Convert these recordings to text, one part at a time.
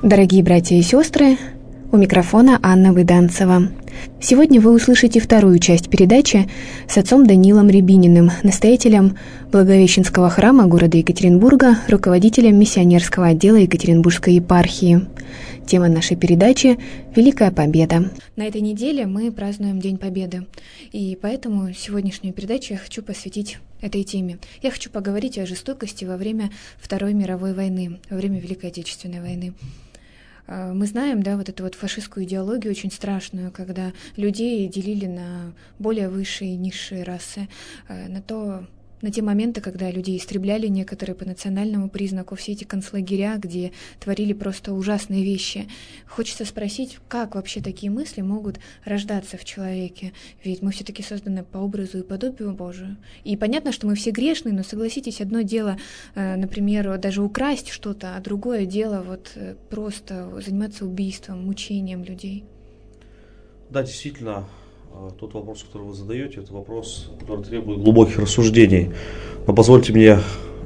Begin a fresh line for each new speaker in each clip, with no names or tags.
Дорогие братья и сестры, у микрофона Анна Выданцева. Сегодня вы услышите вторую часть передачи с отцом Даниилом Рябининым, настоятелем Благовещенского храма города Екатеринбурга, руководителем миссионерского отдела Екатеринбургской епархии. Тема нашей передачи – Великая Победа. На этой неделе мы празднуем День Победы, и поэтому сегодняшнюю передачу я хочу посвятить этой теме. Я хочу поговорить о жестокости во время Второй мировой войны, во время Великой Отечественной войны. Мы знаем, да, вот эту вот фашистскую идеологию очень страшную, когда людей делили на более высшие и низшие расы, на те моменты, когда людей истребляли некоторые по национальному признаку, все эти концлагеря, где творили просто ужасные вещи. Хочется спросить, как вообще такие мысли могут рождаться в человеке? Ведь мы все-таки созданы по образу и подобию Божию. И понятно, что мы все грешные, но согласитесь, одно дело, например, даже украсть что-то, а другое дело вот просто заниматься убийством, мучением людей.
Да, действительно. Тот вопрос, который вы задаете, это вопрос, который требует глубоких рассуждений. Но позвольте мне,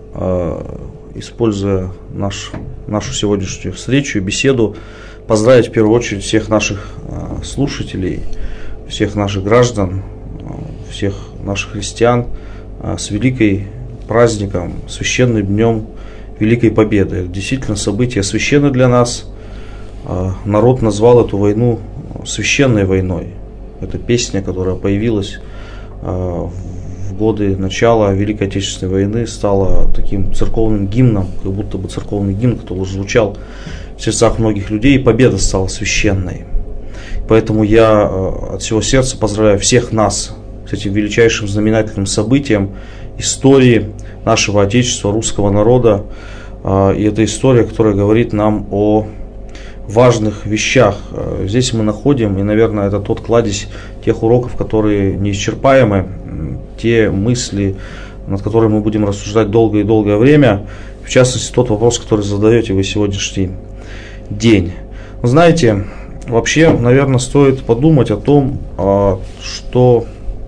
используя нашу сегодняшнюю встречу и беседу, поздравить в первую очередь всех наших слушателей, всех наших граждан, всех наших христиан с великим праздником, священным днем Великой Победы. Это действительно событие священное для нас. Народ назвал эту войну священной войной. Это песня, которая появилась в годы начала Великой Отечественной войны, стала таким церковным гимном, как будто бы церковный гимн, который звучал в сердцах многих людей, и победа стала священной. Поэтому я от всего сердца поздравляю всех нас с этим величайшим знаменательным событием истории нашего Отечества, русского народа. И это история, которая говорит нам о важных вещах. Здесь мы находим, и, наверное, это тот кладезь тех уроков, которые неисчерпаемы, те мысли, над которыми мы будем рассуждать долгое и долгое время, в частности, тот вопрос, который задаете вы сегодняшний день. Вы знаете, вообще, наверное, стоит подумать о том, что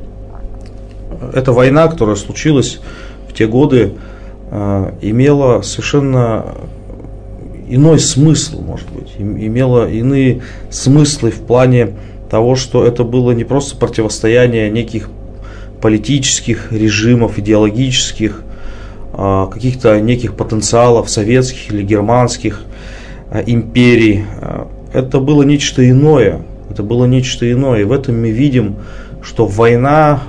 эта война, которая случилась в те годы, имела совершенно иной смысл, может быть, имела иные смыслы в плане того, что это было не просто противостояние неких политических режимов, идеологических, каких-то неких потенциалов советских или германских империй. Это было нечто иное. Это было нечто иное. И в этом мы видим, что война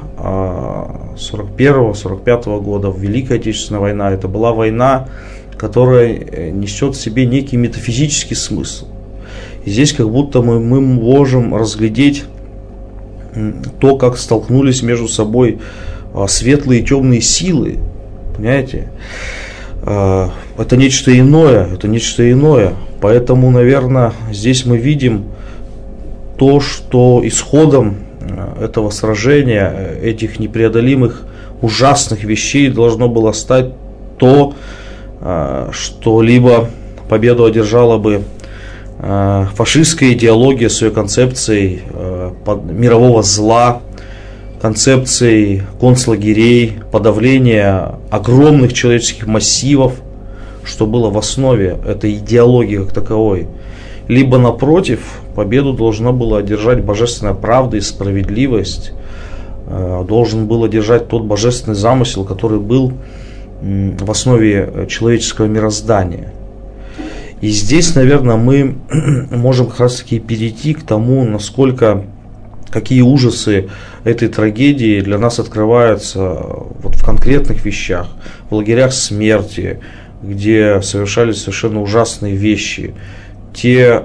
41-45 года, Великая Отечественная война, это была война, которая несет в себе некий метафизический смысл. И здесь как будто мы можем разглядеть то, как столкнулись между собой светлые и темные силы. Понимаете? Это нечто иное, это нечто иное. Поэтому, наверное, здесь мы видим то, что исходом этого сражения, этих непреодолимых ужасных вещей должно было стать то, что либо победу одержала бы фашистская идеология с ее концепцией мирового зла, концепцией концлагерей, подавления огромных человеческих массивов, что было в основе этой идеологии как таковой. Либо, напротив, победу должна была одержать божественная правда и справедливость, должен был одержать тот божественный замысел, который был в основе человеческого мироздания. И здесь, наверное, мы можем как раз таки перейти к тому, какие ужасы этой трагедии для нас открываются вот в конкретных вещах, в лагерях смерти, где совершались совершенно ужасные вещи, те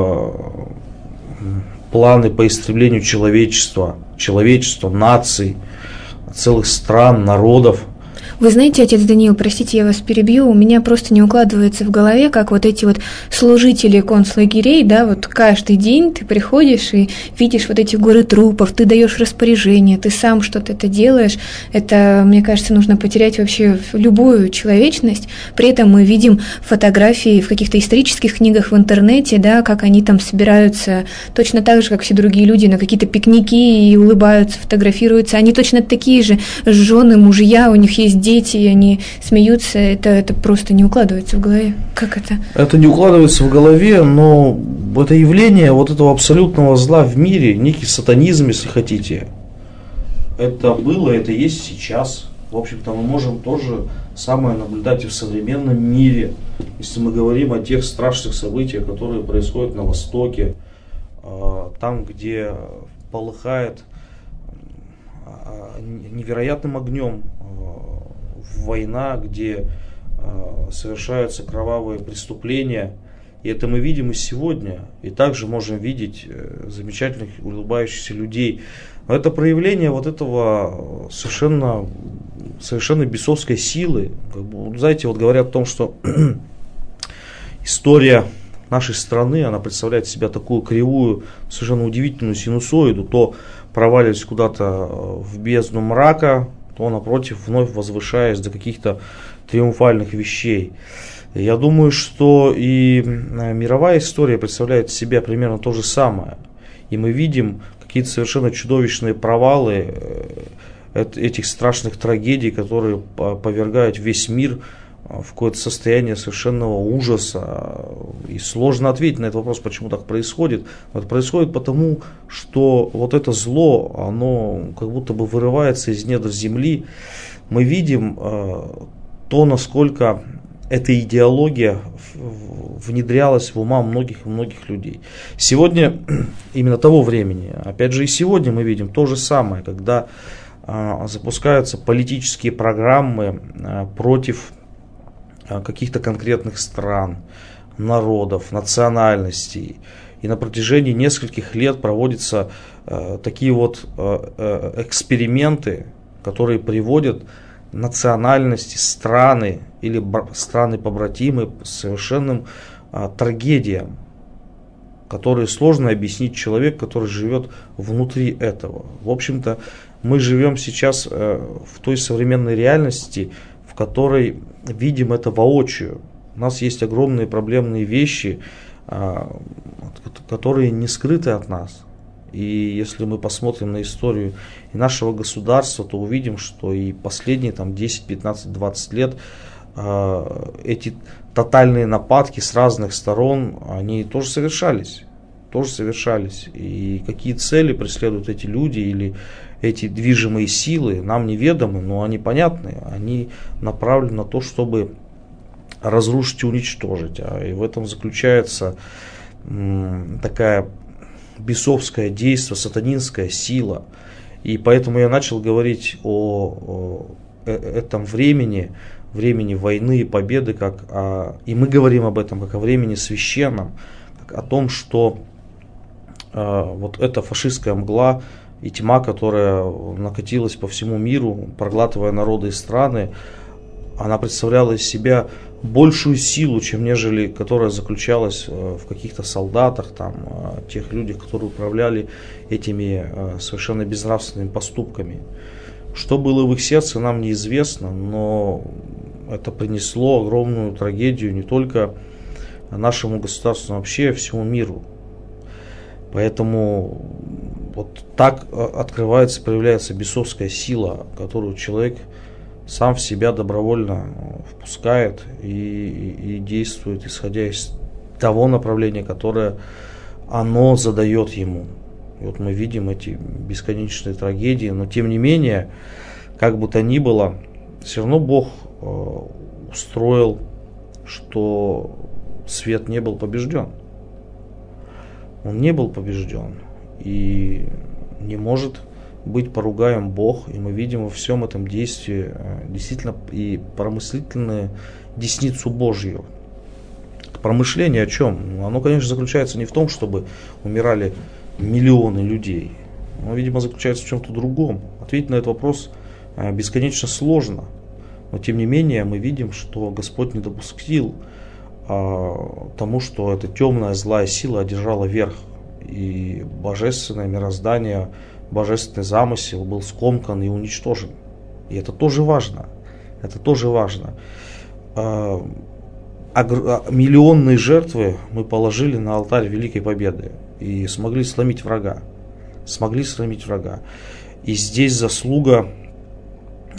планы по истреблению человечества, наций, целых стран, народов.
Вы знаете, отец Даниил, простите, я вас перебью, у меня просто не укладывается в голове, как вот эти вот служители концлагерей, да, вот каждый день ты приходишь и видишь вот эти горы трупов, ты даешь распоряжение, ты сам что-то это делаешь, это, мне кажется, нужно потерять вообще любую человечность, при этом мы видим фотографии в каких-то исторических книгах в интернете, да, как они там собираются точно так же, как все другие люди, на какие-то пикники и улыбаются, фотографируются, они точно такие же жены, мужья, у них есть дети, они смеются, это просто не укладывается в голове. Как это?
Это не укладывается в голове, но это явление вот этого абсолютного зла в мире, некий сатанизм, если хотите, это было, это есть сейчас. В общем-то, мы можем тоже самое наблюдать и в современном мире, если мы говорим о тех страшных событиях, которые происходят на Востоке, там, где полыхает невероятным огнем война, где совершаются кровавые преступления. И это мы видим и сегодня. И также можем видеть замечательных улыбающихся людей. Но это проявление вот этого совершенно бесовской силы. Знаете, вот говорят о том, что история нашей страны, она представляет из себя такую кривую, совершенно удивительную синусоиду, то проваливаясь куда-то в бездну мрака, то напротив, вновь возвышаясь до каких-то триумфальных вещей. Я думаю, что и мировая история представляет из себя примерно то же самое. И мы видим какие-то совершенно чудовищные провалы этих страшных трагедий, которые повергают весь мир в какое-то состояние совершенного ужаса. И сложно ответить на этот вопрос, почему так происходит. Это происходит потому, что вот это зло, оно как будто бы вырывается из недр земли. Мы видим то, насколько эта идеология внедрялась в ума многих и многих людей. Сегодня, именно того времени, опять же и сегодня мы видим то же самое, когда запускаются политические программы против каких-то конкретных стран, народов, национальностей. И на протяжении нескольких лет проводятся такие вот эксперименты, которые приводят национальности, страны или страны-побратимы к совершенным трагедиям, которые сложно объяснить человеку, который живет внутри этого. В общем-то, мы живем сейчас в той современной реальности, в которой видим это воочию. У нас есть огромные проблемные вещи, которые не скрыты от нас. И если мы посмотрим на историю и нашего государства, то увидим, что и последние 10, 15, 20 лет эти тотальные нападки с разных сторон, они тоже совершались. И какие цели преследуют эти люди или эти движимые силы, нам неведомы, но они понятны. Они направлены на то, чтобы разрушить и уничтожить. И в этом заключается такая бесовское действие, сатанинская сила. И поэтому я начал говорить о этом времени войны и победы, и мы говорим об этом как о времени священном, как о том, что вот эта фашистская мгла и тьма, которая накатилась по всему миру, проглатывая народы и страны, она представляла из себя большую силу, чем нежели которая заключалась в каких-то солдатах, тех людях, которые управляли этими совершенно безнравственными поступками. Что было в их сердце, нам неизвестно, но это принесло огромную трагедию не только нашему государству, но вообще всему миру. Поэтому вот так открывается, проявляется бесовская сила, которую человек сам в себя добровольно впускает и действует, исходя из того направления, которое оно задает ему. И вот мы видим эти бесконечные трагедии, но тем не менее, как бы то ни было, все равно Бог устроил, что свет не был побежден. Он не был побежден и не может быть поругаем Бог, и мы видим во всем этом действии действительно и промыслительную десницу Божью. Промышление о чем? Оно, конечно, заключается не в том, чтобы умирали миллионы людей. Оно, видимо, заключается в чем-то другом. Ответить на этот вопрос бесконечно сложно. Но, тем не менее, мы видим, что Господь не допустил тому, что эта темная злая сила одержала верх. И божественное мироздание, божественный замысел был скомкан и уничтожен. И это тоже важно. Миллионные жертвы мы положили на алтарь Великой Победы и смогли сломить врага. И здесь заслуга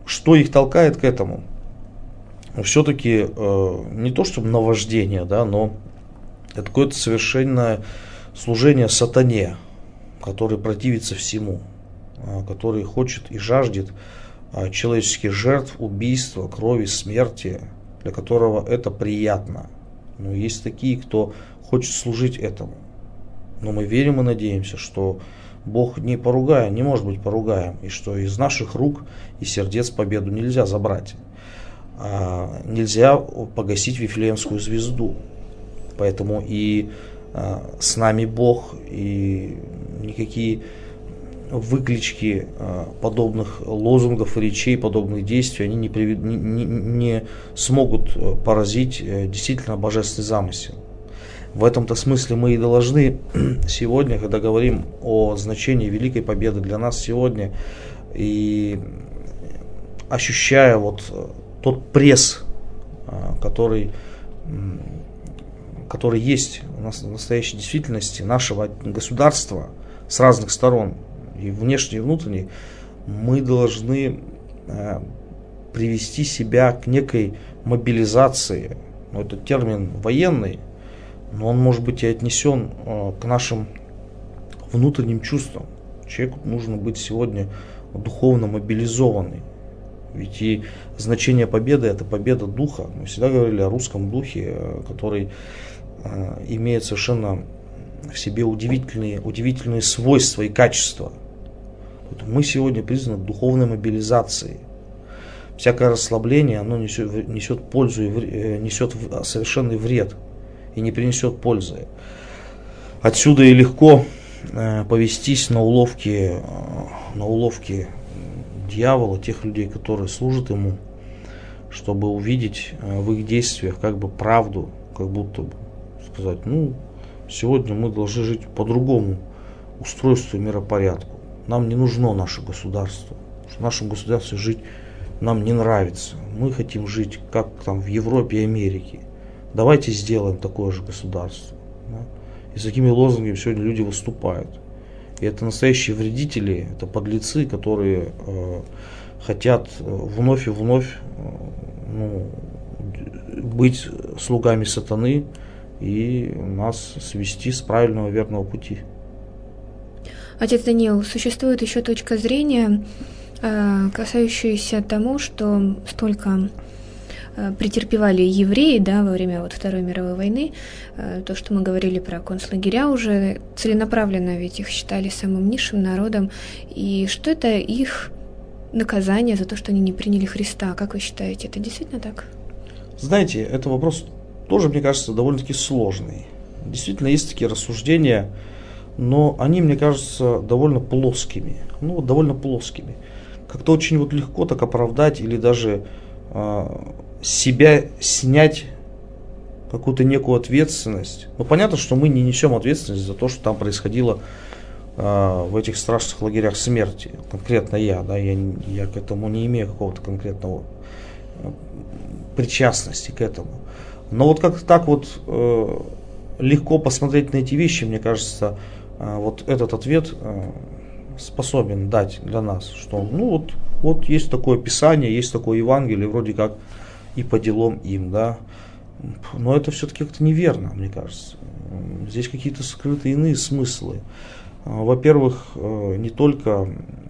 что их толкает к этому? Все-таки не то чтобы наваждение, да, но это какое-то совершенное служение сатане, который противится всему, который хочет и жаждет человеческих жертв, убийства, крови, смерти, для которого это приятно. Но есть такие, кто хочет служить этому. Но мы верим и надеемся, что Бог не может быть поругаем, и что из наших рук и сердец победу нельзя забрать. Нельзя погасить Вифлеемскую звезду. Поэтому и с нами Бог, и никакие выклички подобных лозунгов и речей, подобных действий, они не смогут поразить действительно божественный замысел. В этом-то смысле мы и должны сегодня, когда говорим о значении великой победы для нас сегодня, и ощущая вот тот пресс, который есть в настоящей действительности нашего государства с разных сторон, и внешней, и внутренней, мы должны привести себя к некой мобилизации. Это термин военный, но он может быть и отнесен к нашим внутренним чувствам. Человеку нужно быть сегодня духовно мобилизованным. Ведь и значение победы — это победа духа. Мы всегда говорили о русском духе, который имеет совершенно в себе удивительные свойства и качества. Поэтому мы сегодня призваны к духовной мобилизации. Всякое расслабление, оно несет пользу и несет совершенный вред и не принесет пользы. Отсюда и легко повестись на уловки дьявола, тех людей, которые служат ему, чтобы увидеть в их действиях как бы правду, как будто бы сказать: сегодня мы должны жить по другому устройству и миропорядку. Нам не нужно наше государство. В нашем государстве жить нам не нравится. Мы хотим жить как там в Европе и Америке. Давайте сделаем такое же государство. Да? И с такими лозунгами сегодня люди выступают. И это настоящие вредители, это подлецы, которые хотят вновь и вновь быть слугами сатаны и нас свести с правильного верного пути.
Отец Даниил, существует еще точка зрения, касающаяся тому, что столько претерпевали евреи, да, во время Второй мировой войны, то, что мы говорили про концлагеря уже, целенаправленно ведь их считали самым низшим народом, и что это их наказание за то, что они не приняли Христа. Как вы считаете, это действительно так?
Знаете, это вопрос тоже, мне кажется, довольно-таки сложный. Действительно, есть такие рассуждения, но они, мне кажется, довольно плоскими. Довольно плоскими. Как-то очень легко так оправдать или даже себя снять какую-то некую ответственность. Понятно, что мы не несем ответственность за то, что там происходило в этих страшных лагерях смерти. Конкретно я к этому не имею какого-то конкретного причастности к этому. Но как-то так легко посмотреть на эти вещи, мне кажется, этот ответ способен дать для нас, что есть такое Писание, есть такое Евангелие, вроде как и по делам им, да. Но это все-таки как-то неверно, мне кажется. Здесь какие-то скрытые иные смыслы. Во-первых, не только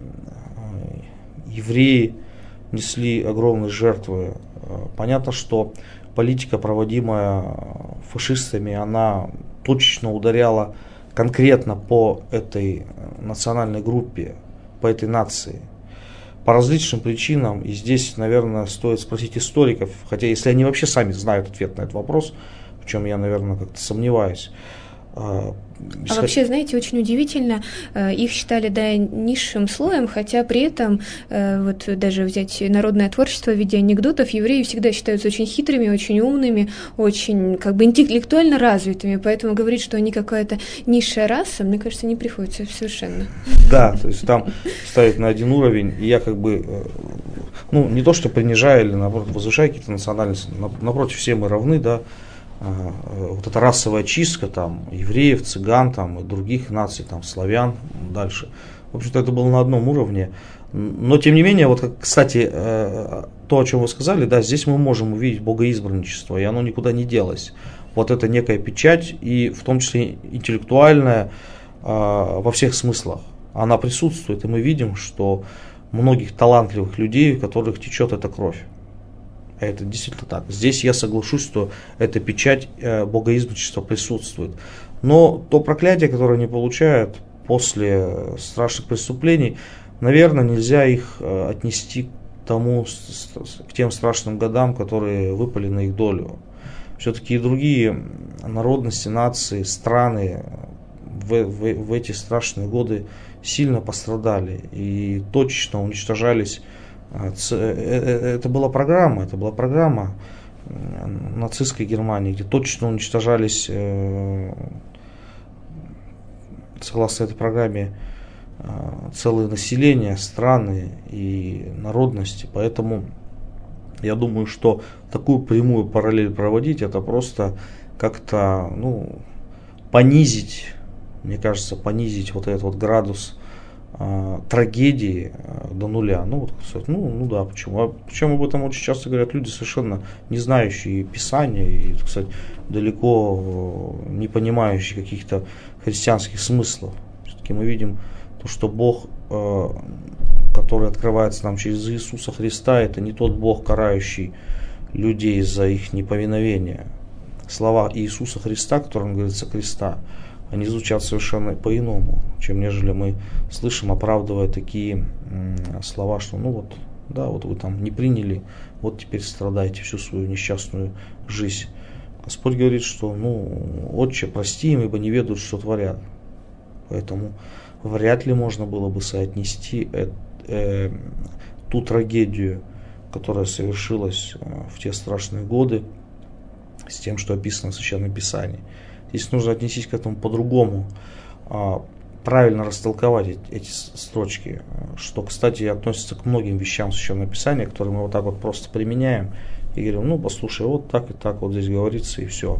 евреи несли огромные жертвы. Понятно, что политика, проводимая фашистами, она точечно ударяла конкретно по этой национальной группе, по этой нации. По различным причинам, и здесь, наверное, стоит спросить историков, хотя если они вообще сами знают ответ на этот вопрос, в чем я, наверное, как-то сомневаюсь.
Вообще, знаете, очень удивительно, их считали, низшим слоем, хотя при этом, даже взять народное творчество в виде анекдотов, евреи всегда считаются очень хитрыми, очень умными, очень интеллектуально развитыми, поэтому говорить, что они какая-то низшая раса, мне кажется, не приходится совершенно.
Да, то есть там ставить на один уровень, и я не то что принижаю или наоборот возвышаю какие-то национальности, напротив, все мы равны, да. Эта расовая чистка евреев, цыган и других наций, славян, дальше. В общем-то, это было на одном уровне. Но, тем не менее, вот, кстати, то, о чем вы сказали, да, здесь мы можем увидеть богоизбранничество, и оно никуда не делось. Вот это некая печать, и в том числе интеллектуальная, во всех смыслах. Она присутствует, и мы видим, что многих талантливых людей, в которых течет эта кровь. Это действительно так. Здесь я соглашусь, что эта печать богоизбранничества присутствует. Но то проклятие, которое они получают после страшных преступлений, наверное, нельзя их отнести к тем страшным годам, которые выпали на их долю. Все-таки и другие народности, нации, страны в эти страшные годы сильно пострадали и точечно уничтожались. Это была программа нацистской Германии, где точечно уничтожались, согласно этой программе, целые населения, страны и народности. Поэтому я думаю, что такую прямую параллель проводить, это просто как-то понизить, мне кажется, понизить вот этот вот градус трагедии до нуля. Да, почему? Причем об этом очень часто говорят люди, совершенно не знающие Писания и, кстати, далеко не понимающие каких-то христианских смыслов. Все-таки мы видим то, что Бог, который открывается нам через Иисуса Христа, это не тот Бог, карающий людей за их неповиновение. Слова Иисуса Христа, которым говорится креста, они звучат совершенно по-иному, чем нежели мы слышим, оправдывая такие слова, что вот вы там не приняли, вот теперь страдаете всю свою несчастную жизнь. Господь говорит, что Отче, прости им, ибо не ведают, что творят. Поэтому вряд ли можно было бы соотнести ту трагедию, которая совершилась в те страшные годы, с тем, что описано в Священном Писании. Здесь нужно отнестись к этому по-другому, правильно растолковать эти строчки, что, кстати, относится к многим вещам Священного Писания, которые мы вот так вот просто применяем и говорим, послушай, вот так и так вот здесь говорится и все.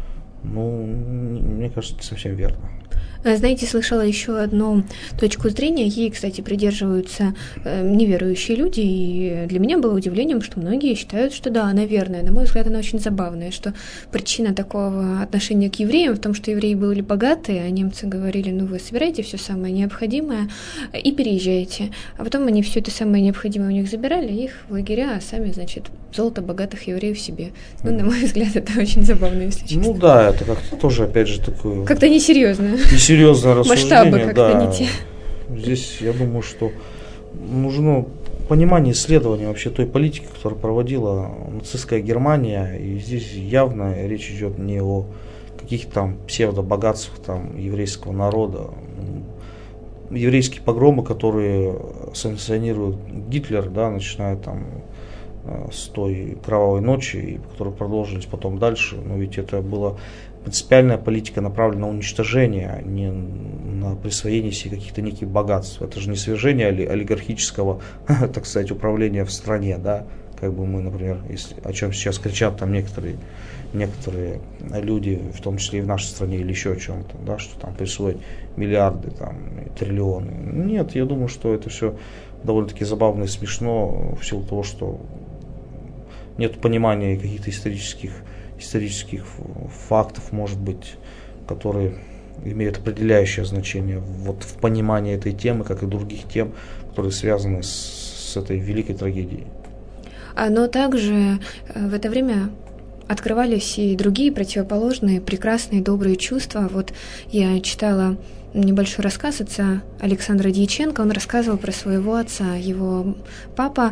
Мне кажется, это совсем верно.
Знаете, слышала еще одну точку зрения, ей, кстати, придерживаются неверующие люди, и для меня было удивлением, что многие считают, что да, она верная. На мой взгляд, она очень забавная, что причина такого отношения к евреям в том, что евреи были богатые, а немцы говорили, вы собираете все самое необходимое и переезжаете. А потом они все это самое необходимое у них забирали, их в лагеря, а сами, золото богатых евреев себе. На мой взгляд, это очень забавно, если честно.
Да, это как-то тоже, опять же, такое...
Как-то несерьезно.
Несерьезное рассуждение.
Масштабы как-то не те.
Здесь, я думаю, что нужно понимание исследования вообще той политики, которую проводила нацистская Германия. И здесь явно речь идет не о каких-то там псевдобогатствах еврейского народа. Еврейские погромы, которые санкционирует Гитлер, начиная с той кровавой ночи, которые продолжились потом дальше, но ведь это была принципиальная политика, направленная на уничтожение, а не на присвоение себе каких-то неких богатств. Это же не свержение олигархического, так сказать, управления в стране, как бы мы, например, о чем сейчас кричат некоторые люди, в том числе и в нашей стране, или еще о чем-то, что присвоить миллиарды, триллионы. Нет, я думаю, что это все довольно-таки забавно и смешно в силу того, что нет понимания каких-то исторических фактов, может быть, которые имеют определяющее значение в понимании этой темы, как и других тем, которые связаны с этой великой трагедией.
Но также в это время открывались и другие противоположные, прекрасные, добрые чувства. Вот я читала небольшой рассказ отца Александра Дьяченко. Он рассказывал про своего отца. Его папа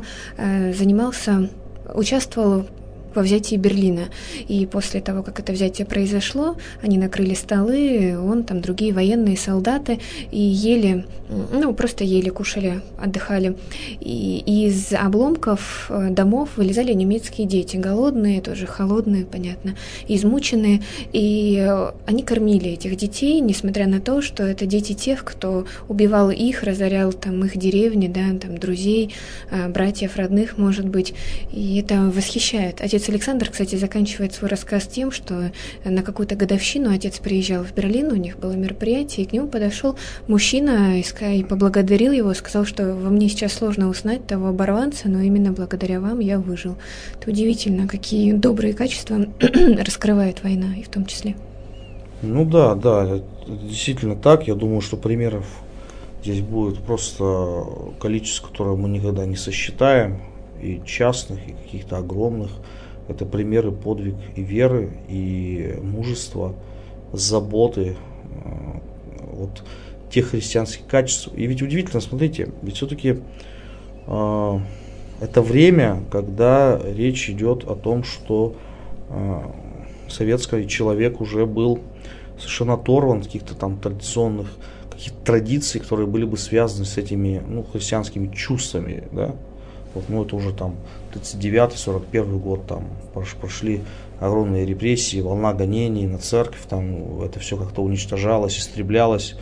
участвовал во взятии Берлина. И после того, как это взятие произошло, они накрыли столы, другие военные солдаты, и ели, просто ели, кушали, отдыхали. И из обломков домов вылезали немецкие дети, голодные, тоже холодные, понятно, измученные, и они кормили этих детей, несмотря на то, что это дети тех, кто убивал их, разорял их деревни, друзей, братьев, родных, может быть, и это восхищает. Отец отец Александр, кстати, заканчивает свой рассказ тем, что на какую-то годовщину отец приезжал в Берлин, у них было мероприятие, и к нему подошел мужчина и поблагодарил его, сказал, что во мне сейчас сложно узнать того оборванца, но именно благодаря вам я выжил. Это удивительно, какие добрые качества раскрывает война, и в том числе.
Ну да, это действительно так. Я думаю, что примеров здесь будет просто количество, которое мы никогда не сосчитаем, и частных, и каких-то огромных. Это примеры подвиг и веры, и мужества, заботы, вот тех христианских качеств. И ведь удивительно, смотрите, ведь все-таки это время, когда речь идет о том, что советский человек уже был совершенно оторван от каких-то там традиционных каких-то традиций, которые были бы связаны с этими христианскими чувствами, да. Вот, это уже там 39-41 год, там прошли огромные репрессии, волна гонений на церковь, там это все как-то уничтожалось, истреблялось,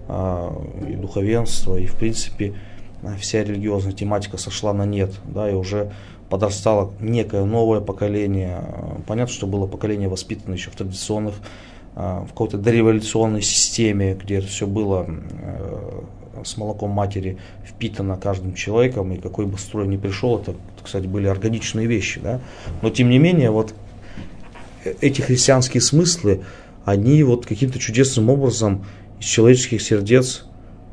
и духовенство, и в принципе вся религиозная тематика сошла на нет, да, и уже подрастало некое новое поколение. Понятно, что было поколение воспитано еще в традиционных, в какой-то дореволюционной системе, где это все было с молоком матери впитано каждым человеком, и какой бы строй ни пришел, это, кстати, были органичные вещи, да? Но тем не менее, вот эти христианские смыслы, они вот каким-то чудесным образом из человеческих сердец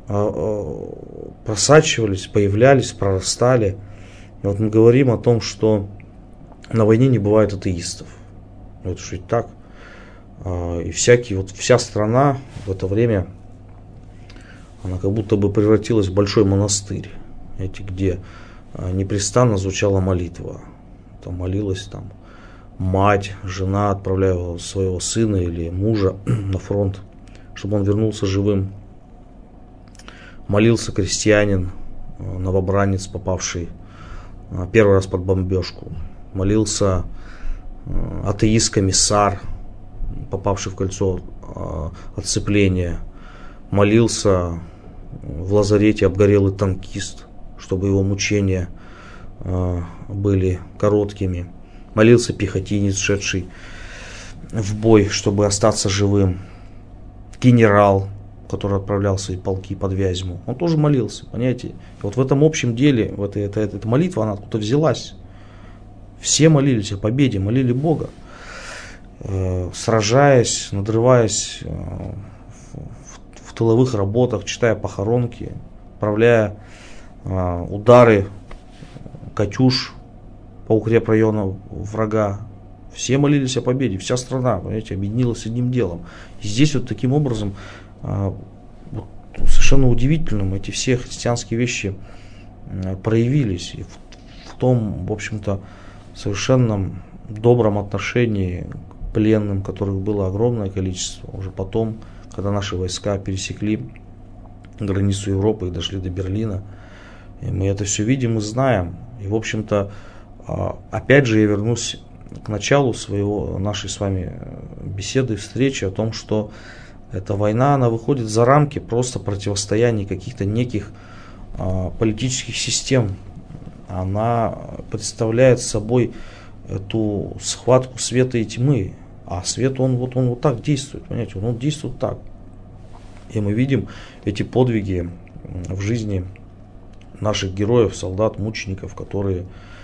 просачивались, появлялись, прорастали. И вот мы говорим о том, что на войне не бывает атеистов. Это же ведь так. И вся страна в это время, она как будто бы превратилась в большой монастырь, где непрестанно звучала молитва. Там молилась мать, жена, отправляла своего сына или мужа на фронт, чтобы он вернулся живым. Молился крестьянин, новобранец, попавший первый раз под бомбежку. Молился атеист-комиссар, попавший в кольцо отцепления. Молился в лазарете обгорелый танкист, чтобы его мучения были короткими. Молился пехотинец, шедший в бой, чтобы остаться живым. Генерал, который отправлял свои полки под Вязьму, он тоже молился, понимаете? И вот в этом общем деле, эта молитва, она откуда-то взялась. Все молились о победе, молили Бога, сражаясь, надрываясь в тыловых работах, читая похоронки, отправляя удары «Катюш» по укрепрайону врага. Все молились о победе, вся страна, понимаете, объединилась одним делом. И здесь вот таким образом совершенно удивительным эти все христианские вещи проявились. И в том, в общем-то, совершенном добром отношении к пленным, которых было огромное количество. Уже потом, когда наши войска пересекли границу Европы и дошли до Берлина, и мы это все видим и знаем. И, в общем-то, опять же я вернусь к началу нашей с вами беседы, встречи о том, что эта война, она выходит за рамки просто противостояния каких-то неких политических систем. Она представляет собой эту схватку света и тьмы. А свет, он вот так действует, понимаете, он действует так. И мы видим эти подвиги в жизни наших героев, солдат, мучеников, которые,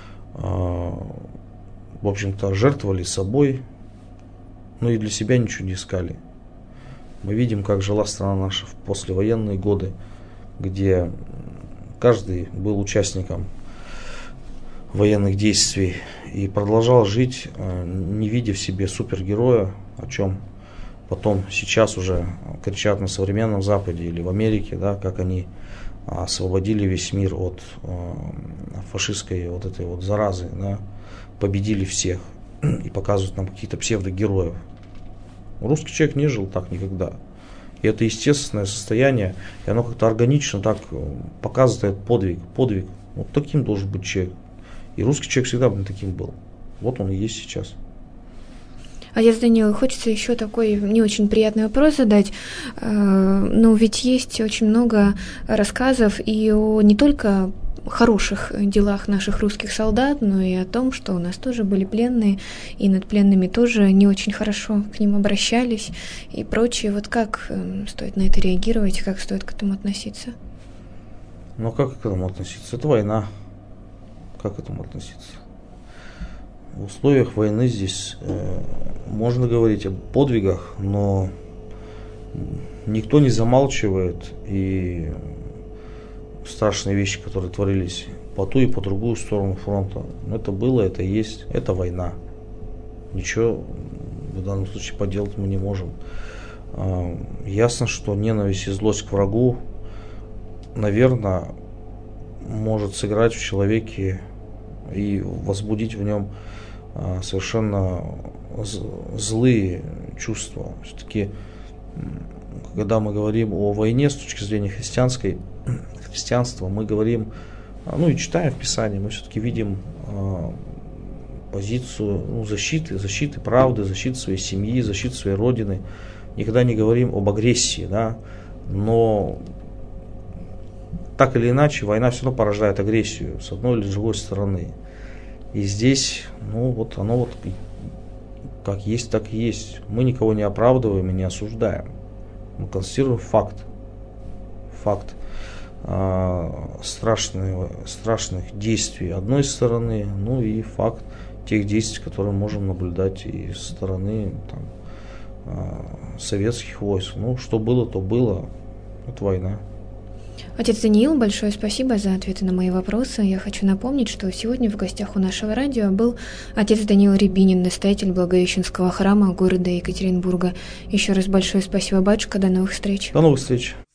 в общем-то, жертвовали собой, но и для себя ничего не искали. Мы видим, как жила страна наша в послевоенные годы, где каждый был участником военных действий и продолжал жить, не видя в себе супергероя, о чем потом сейчас уже кричат на современном Западе или в Америке, да, как они освободили весь мир от фашистской вот этой вот заразы, да, победили всех и показывают нам каких-то псевдогероев. Русский человек не жил так никогда. И это естественное состояние, и оно как-то органично так показывает подвиг. Вот таким должен быть человек. И русский человек всегда таким был. Вот он и есть сейчас.
Отец Даниил, хочется еще такой не очень приятный вопрос задать. Но ведь есть очень много рассказов и не только хороших делах наших русских солдат, но и о том, что у нас тоже были пленные, и над пленными тоже не очень хорошо к ним обращались и прочее. Вот как стоит на это реагировать, как стоит к этому относиться?
Ну, как к этому относиться? Это война. Как к этому относиться? В условиях войны здесь можно говорить о подвигах, но никто не замалчивает и страшные вещи, которые творились по ту и по другую сторону фронта. Это было, это есть, это война. Ничего в данном случае поделать мы не можем. Ясно, что ненависть и злость к врагу, наверное, может сыграть в человеке и возбудить в нем совершенно злые чувства. Все-таки, когда мы говорим о войне с точки зрения христианства, мы говорим, ну и читаем в Писании, мы все-таки видим позицию защиты правды, защиты своей семьи, защиты своей родины. Никогда не говорим об агрессии, да, но так или иначе война все равно порождает агрессию с одной или с другой стороны. И здесь, ну вот оно вот как есть, так и есть. Мы никого не оправдываем и не осуждаем. Мы констатируем факт страшных действий одной стороны, ну и факт тех действий, которые мы можем наблюдать и со стороны советских войск. Ну, что было, то было. Это война.
Отец Даниил, большое спасибо за ответы на мои вопросы. Я хочу напомнить, что сегодня в гостях у нашего радио был отец Даниил Рябинин, настоятель Благовещенского храма города Екатеринбурга. Еще раз большое спасибо, батюшка. До новых встреч.
До новых встреч.